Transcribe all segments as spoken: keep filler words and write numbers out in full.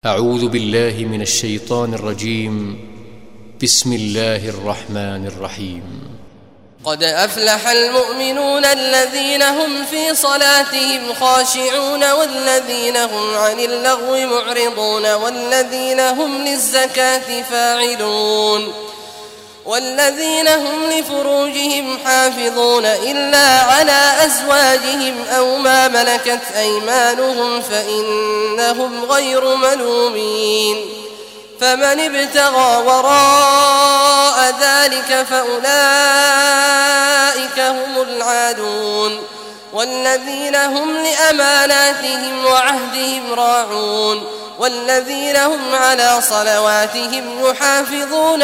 أعوذ بالله من الشيطان الرجيم. بسم الله الرحمن الرحيم. قد أفلح المؤمنون الذين هم في صلاتهم خاشعون والذين هم عن اللغو معرضون والذين هم للزكاة فاعلون والذين هم لفروجهم حافظون إلا على أزواجهم أو ما ملكت أيمانهم فإنهم غير ملومين فمن ابتغى وراء ذلك فأولئك هم العادون والذين هم لأماناتهم وعهدهم راعون والذين هم على صلواتهم يحافظون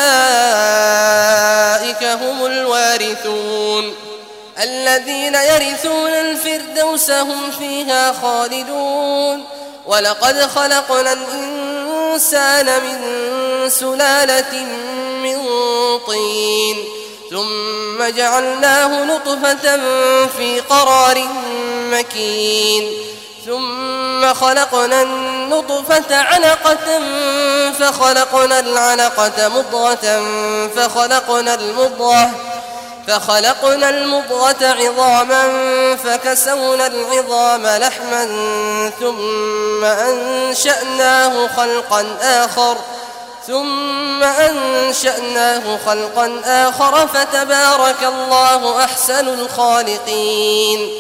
أولئك هم الوارثون الذين يرثون الفردوس هم فيها خالدون. ولقد خلقنا الإنسان من سلالة من طين ثم جعلناه نطفة في قرار مكين ثم خلقنا النطفة علقة فخلقنا العلقة مضغة فخلقنا المضغة فخلقنا المضغة عظاما فكسونا العظام لحما ثم أنشأناه خلقا آخر ثم أنشأناه خلقا آخر فتبارك الله أحسن الخالقين.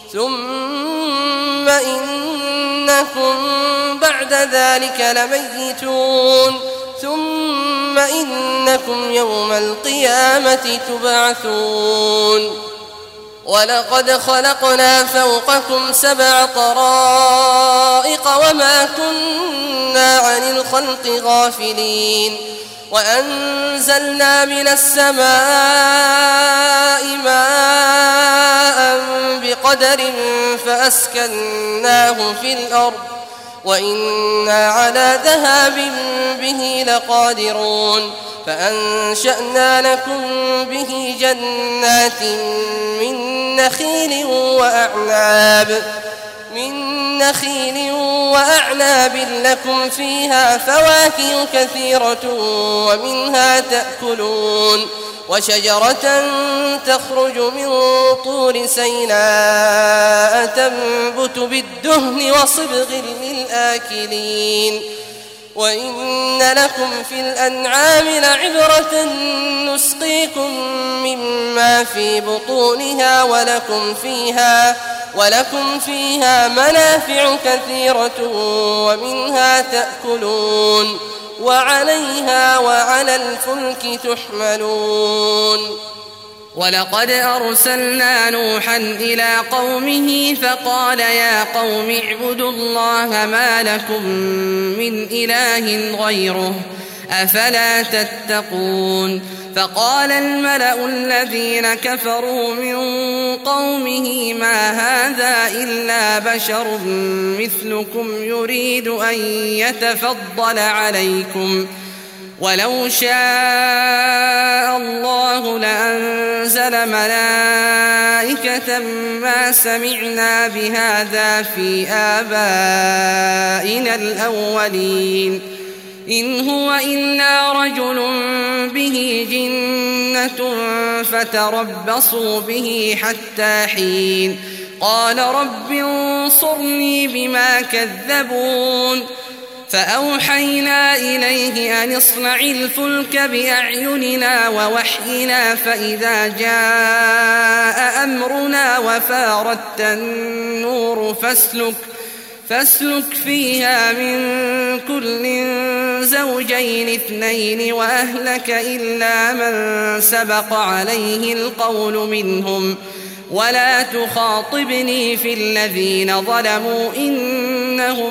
ثم إنكم بعد ذلك لميتون ثم إنكم يوم القيامة تبعثون. ولقد خلقنا فوقكم سبع طرائق وما كنا عن الخلق غافلين وأنزلنا من السماء ماء بقدر فأسكناه في الأرض وإنا على ذهاب به لقادرون فأنشأنا لكم به جنات من نخيل وأعناب من نخيل وأعناب لكم فيها فواكه كثيرة ومنها تأكلون وشجرة تخرج من طور سيناء تنبت بالدهن وصبغ للآكلين. وإن لكم في الأنعام لعبرة نسقيكم مما في بطونها ولكم فيها ولكم فيها منافع كثيرة ومنها تأكلون وعليها وعلى الفلك تحملون. ولقد أرسلنا نوحا إلى قومه فقال يا قوم اعبدوا الله ما لكم من إله غيره أفلا تتقون. فقال الملأ الذين كفروا من قومه ما هذا إلا بشر مثلكم يريد أن يتفضل عليكم ولو شاء الله لأنزل ملائكة ما سمعنا بهذا في آبائنا الأولين إن هو إلا رجل به جنة فتربصوا به حتى حين. قال رب انصرني بما كذبون. فأوحينا إليه أن اصنع الفلك بأعيننا ووحينا فإذا جاء أمرنا وفاردت النور فاسلك فاسلك فيها من كل زوجين اثنين وأهلك إلا من سبق عليه القول منهم ولا تخاطبني في الذين ظلموا إنهم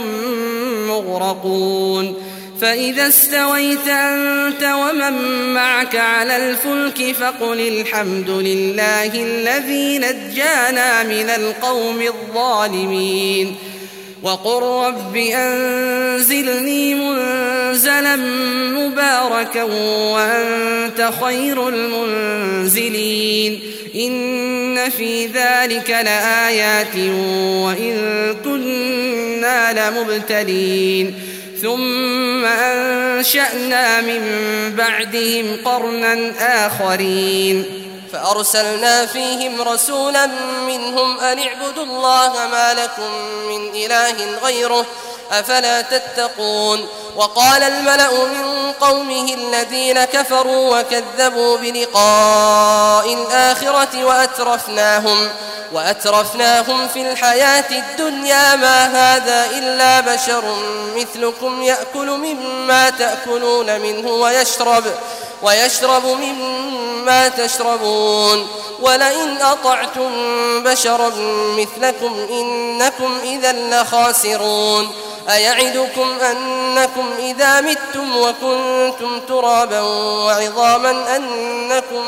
مغرقون. فإذا استويت أنت ومن معك على الفلك فقل الحمد لله الذي نجانا من القوم الظالمين وقل رب أنزلني منزلا مباركا وأنت خير المنزلين. إن في ذلك لآيات وإن كنا لمبتلين ثم أنشأنا من بعدهم قرنا آخرين فأرسلنا فيهم رسولا منهم أن اعبدوا الله ما لكم من إله غيره أفلا تتقون. وقال الملأ من قومه الذين كفروا وكذبوا بلقاء الآخرة وأترفناهم, وأترفناهم في الحياة الدنيا ما هذا إلا بشر مثلكم يأكل مما تأكلون منه ويشرب, ويشرب مما تشربون ولئن أطعتم بشرا مثلكم إنكم إذا لخاسرون. أيعدكم أنكم إذا متم وكنتم ترابا وعظاما أنكم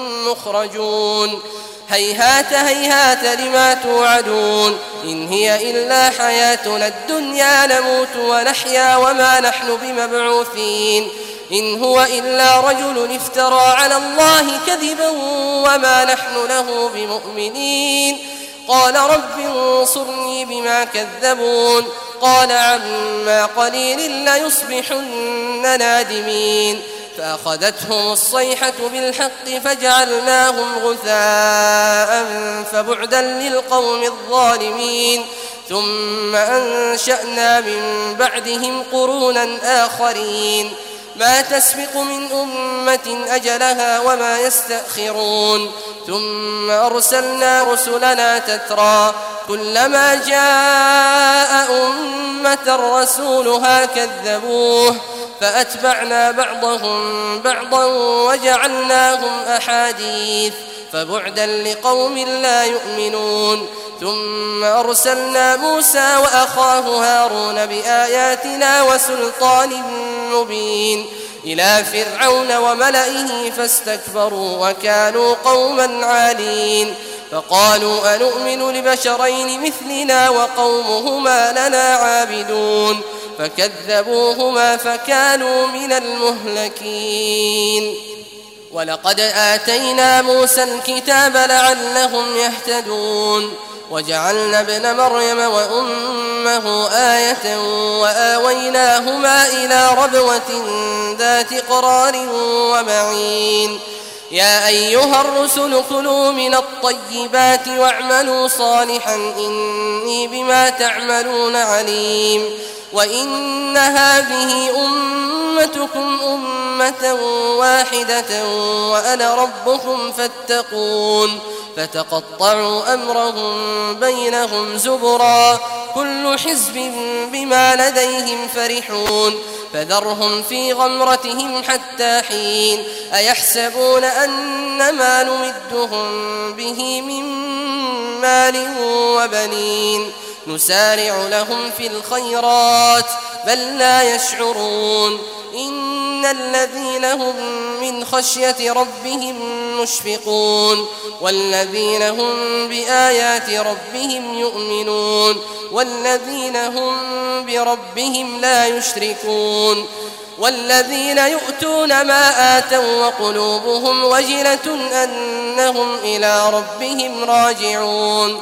مخرجون؟ هيهات هيهات لما توعدون إن هي إلا حياتنا الدنيا نموت ونحيا وما نحن بمبعوثين إن هو إلا رجل افترى على الله كذبا وما نحن له بمؤمنين. قال رب انصرني بما كذبون قال عما قليل ليصبحن نادمين. فأخذتهم الصيحة بالحق فجعلناهم غثاء فبعدا للقوم الظالمين. ثم أنشأنا من بعدهم قرونا آخرين ما تسبق من أمة أجلها وما يستأخرون. ثم أرسلنا رسلنا تترى كلما جاء أمة رسولها كذبوه فأتبعنا بعضهم بعضا وجعلناهم أحاديث فبعدا لقوم لا يؤمنون. ثم أرسلنا موسى وأخاه هارون بآياتنا وسلطان مبين إلى فرعون وملئه فاستكبروا وكانوا قوما عالين. فقالوا أنؤمن لبشرين مثلنا وقومهما لنا عابدون فكذبوهما فكانوا من المهلكين. ولقد آتينا موسى الكتاب لعلهم يهتدون وجعلنا ابن مريم وأمه آية وآويناهما إلى ربوة ذات قرار ومعين. يا أيها الرسل كلوا من الطيبات واعملوا صالحا إني بما تعملون عليم. وإن هذه أمتكم أمة واحدة وأنا ربكم فاتقون. فتقطعوا أمرهم بينهم زبرا كل حزب بما لديهم فرحون. فذرهم في غمرتهم حتى حين. أيحسبون أن ما نمدهم به من مال وبنين نسارع لهم في الخيرات بل لا يشعرون. إن الذين هم من خشية ربهم مشفقون والذين هم بآيات ربهم يؤمنون والذين هم بربهم لا يشركون. والذين يؤتون ما آتوا وقلوبهم وجلة أنهم إلى ربهم راجعون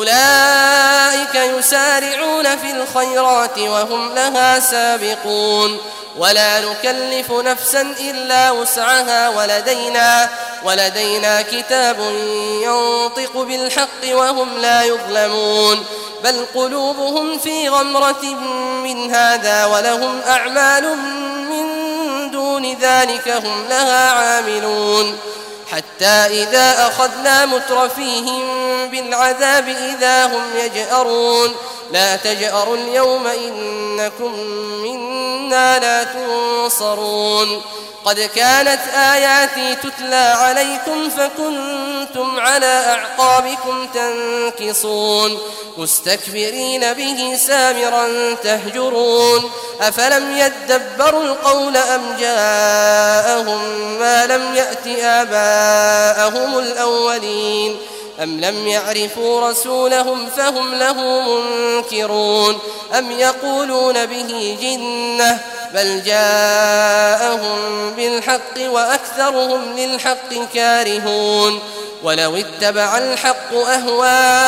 أولئك يسارعون في الخيرات وهم لها سابقون. ولا نكلف نفسا إلا وسعها ولدينا, ولدينا كتاب ينطق بالحق وهم لا يظلمون. بل قلوبهم في غمرة من هذا ولهم أعمال من دون ذلك هم لها عاملون. حتى إذا أخذنا مترفيهم بالعذاب إذا هم يجأرون لا تجأروا اليوم إنكم منا لا تنصرون. قد كانت آياتي تتلى عليكم فكنتم على أعقابكم تنكصون مستكبرين به سامرا تهجرون. أفلم يدبروا القول أم جاءهم ما لم يأت آباءهم الأولين أم لم يعرفوا رسولهم فهم له منكرون أم يقولون به جنة بل جاءهم بالحق وأكثرهم للحق كارهون. ولو اتبع الحق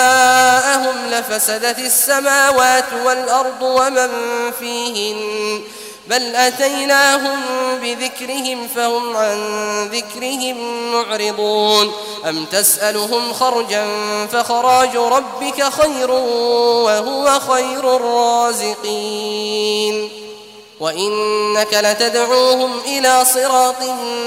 أهواءهم لفسدت السماوات والأرض ومن فيهن بل أتيناهم بذكرهم فهم عن ذكرهم معرضون أم تسألهم خرجا فخراج ربك خير وهو خير الرازقين وإنك لتدعوهم إلى صراط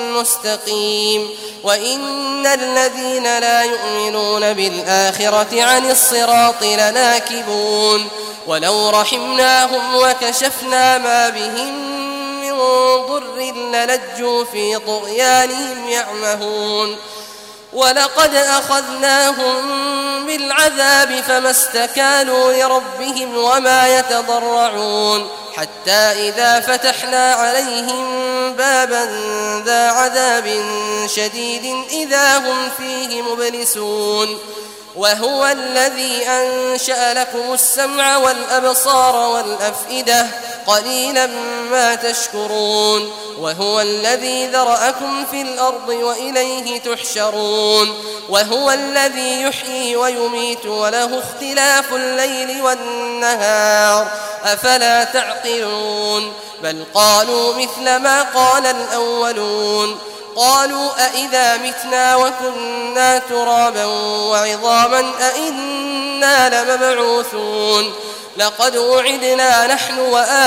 مستقيم وإن الذين لا يؤمنون بالآخرة عن الصراط لناكبون ولو رحمناهم وكشفنا ما بهم من ضر للجوا في طغيانهم يعمهون ولقد أخذناهم بالعذاب فما استكانوا لربهم وما يتضرعون حتى إذا فتحنا عليهم بابا ذا عذاب شديد إذا هم فيه مبلسون وهو الذي أنشأ لكم السمع والأبصار والأفئدة قليلا ما تشكرون وهو الذي ذرأكم في الأرض وإليه تحشرون وهو الذي يحيي ويميت وله اختلاف الليل والنهار أفلا تعقلون بل قالوا مثل ما قال الأولون قالوا أئذا متنا وكنا ترابا وعظاما أئنا لمبعوثون لقد وعدنا نحن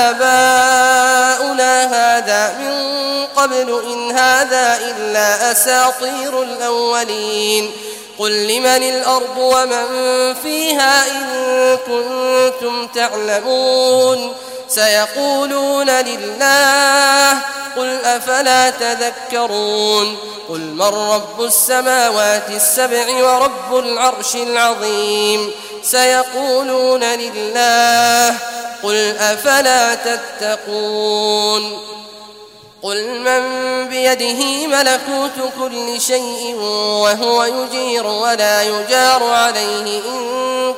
وآباؤنا هذا من قبل إن هذا إلا أساطير الأولين قل لمن الأرض ومن فيها إن كنتم تعلمون سيقولون لله قل أفلا تذكرون قل من رب السماوات السبع ورب العرش العظيم سيقولون لله قل أفلا تتقون قل من بيده ملكوت كل شيء وهو يجير ولا يجار عليه إن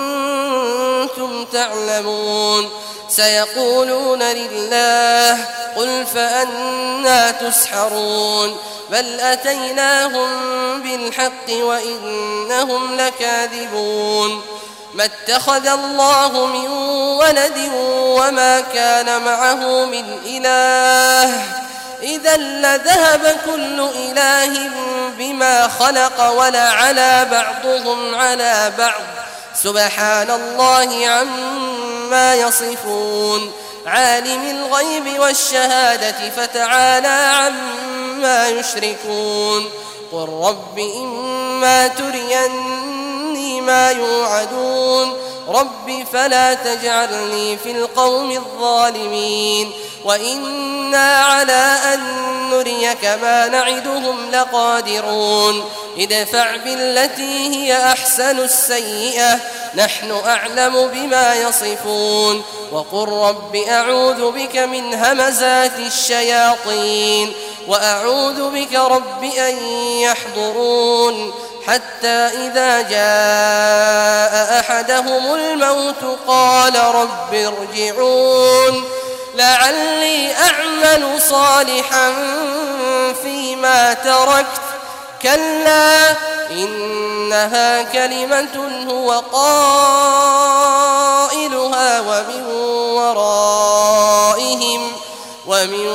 كنتم تعلمون سيقولون لله قل فأنى تسحرون بل أتيناهم بالحق وإنهم لكاذبون ما اتخذ الله من ولد وما كان معه من إله إذا لذهب كل إله بما خلق ولعلى بعضهم على بعض سبحان الله عما يصفون عالم الغيب والشهادة فتعالى عما يشركون قل رب إما تريني ما يوعدون رب فلا تجعلني في القوم الظالمين وإنا على أن نريك ما نعدهم لقادرون ادفع بالتي هي أحسن السيئة نحن أعلم بما يصفون وقل رب أعوذ بك من همزات الشياطين وأعوذ بك رب أن يحضرون حتى إذا جاء أحدهم الموت قال رب ارجعون لعلي أعمل صالحا فيما تركت كلا إنها كلمة هو قائلها ومن ورائهم ومن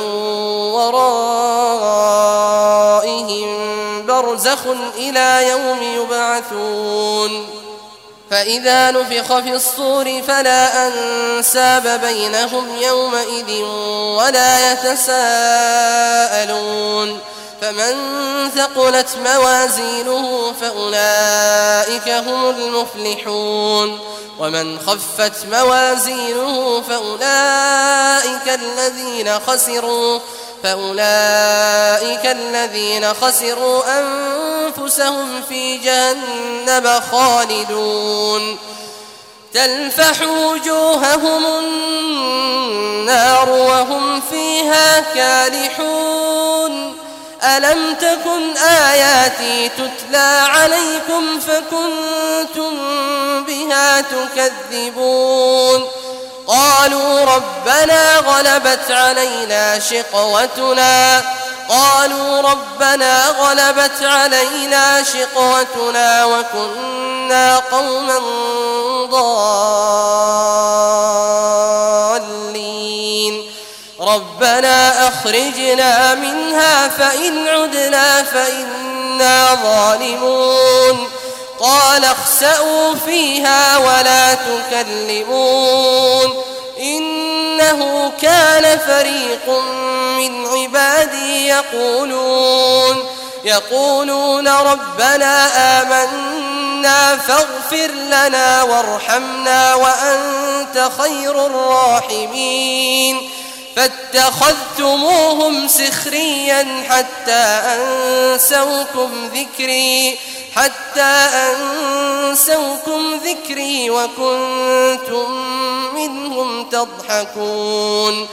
ورائهم برزخ إلى يوم يبعثون فإذا نفخ في الصور فلا أنساب بينهم يومئذ ولا يتساءلون فمن ثقلت موازينه فأولئك هم المفلحون ومن خفت موازينه فأولئك الذين خسروا فأولئك الذين خسروا أنفسهم في جهنم خالدون تلفح وجوههم النار وهم فيها كالحون ألم تكن آياتي تتلى عليكم فكنتم بها تكذبون قالوا ربنا غلبت علينا شقوتنا قالوا ربنا غلبت علينا شقوتنا وكنا قوما ضالين ربنا أخرجنا منها فإن عدنا فإنا ظالمون قال اخسئوا فيها ولا تكلمون إنه كان فريق من عبادي يقولون يقولون ربنا آمنا فاغفر لنا وارحمنا وأنت خير الراحمين فاتخذتموهم سخريا حتى أنسوكم ذكري حتى أنسوكم ذكري وكنتم منهم تضحكون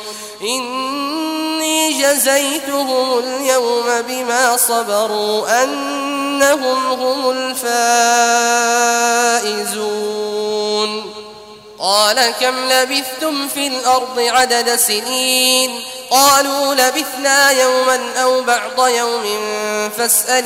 إني جزيتهم اليوم بما صبروا أنهم هم الفائزون قال كم لبثتم في الأرض عدد سنين قالوا لبثنا يوما أو بعض يوم فاسأل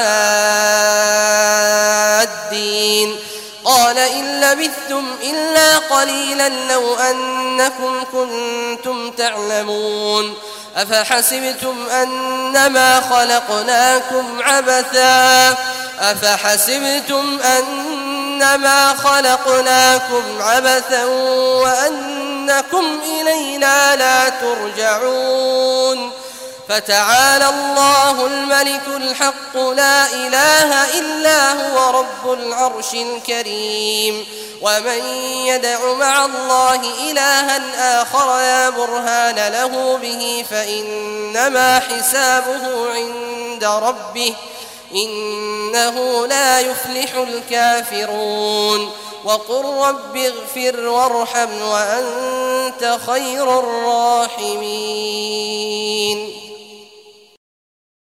العادين قال إن لبثتم إلا قليلا لو أنكم كنتم تعلمون أفحسبتم أنما خلقناكم عبثا أفحسبتم أنما خلقناكم عبثا وأنكم إلينا لا ترجعون فتعالى الله الملك الحق لا إله إلا هو رب العرش الكريم ومن يدع مع الله إلها آخر لا برهان له به فإنما حسابه عند ربه إنه لا يفلح الكافرون وقل رب اغفر وارحم وأنت خير الراحمين